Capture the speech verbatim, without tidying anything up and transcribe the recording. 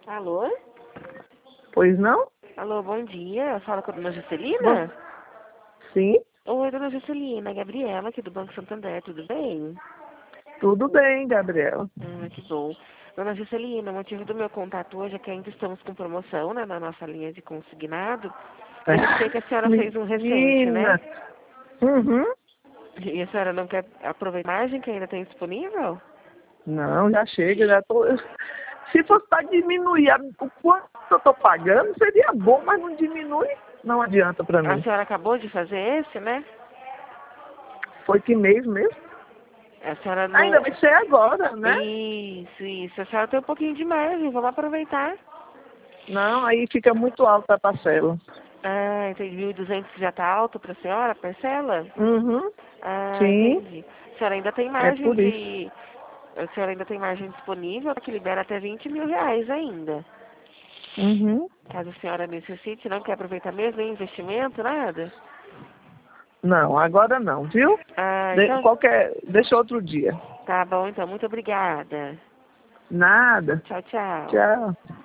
Alô? Pois não? Alô, bom dia. Fala com a dona Juscelina? Bom, sim, Oi, dona Juscelina. Gabriela, aqui do Banco Santander, tudo bem? tudo bem, Gabriela. Hum, que bom. Dona Juscelina, o motivo do meu contato hoje é que ainda estamos com promoção, né, na nossa linha de consignado. Eu sei que a senhora fez um recente, né? Menina. Uhum. E a senhora não quer aproveitar a margem que ainda tem disponível? Não, já chega, já tô. Se fosse para diminuir a- o quanto eu tô pagando, seria bom, mas não diminui, não adianta para A mim. senhora acabou de fazer esse, né? Foi que mês mesmo? A senhora não... Ainda vai ser agora, né? Isso, isso. A senhora tem um pouquinho de margem, vamos aproveitar. Não, aí fica muito alta a parcela. Ah, entendi. mil e duzentos já tá alto para a senhora, a parcela? Uhum. Ah, Sim, entendi. A senhora ainda tem é margem por isso. de... A senhora ainda tem margem disponível que libera até vinte mil reais ainda. Uhum. Caso a senhora necessite, não quer aproveitar mesmo, nem investimento, nada? Não, agora não, viu? Ah, De, então... qualquer, deixa outro dia. Tá bom, então. Muito obrigada. Nada. Tchau, tchau. Tchau.